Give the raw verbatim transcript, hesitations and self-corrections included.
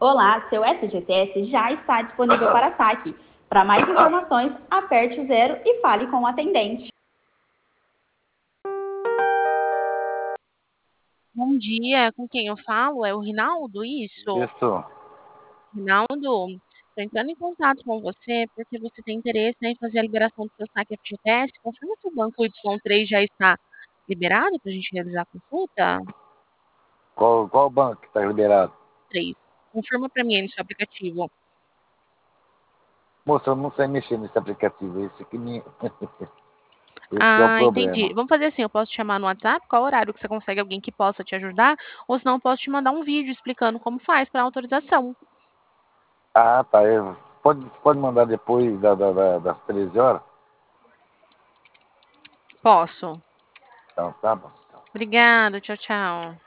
Olá, seu S G T S já está disponível para saque. Para mais informações, aperte o zero e fale com o atendente. Bom dia, com quem eu falo? É o Rinaldo, isso? Isso. Rinaldo, estou entrando em contato com você porque você tem interesse, né, em fazer a liberação do seu saque F G T S. Confirma se o banco Y três já está liberado para a gente realizar a consulta? Qual, qual banco que está liberado? três. Confirma para mim aí no seu aplicativo. Moça, eu não sei mexer nesse aplicativo. Esse aqui me... Esse que é o Ah, entendi. problema. Vamos fazer assim, eu posso te chamar no WhatsApp? Qual horário que você consegue alguém que possa te ajudar? Ou senão eu posso te mandar um vídeo explicando como faz para autorização. Ah, tá. Eu... Pode, pode mandar depois da, da, da, das treze horas? Posso. Então, tá bom. Obrigada, tchau, tchau.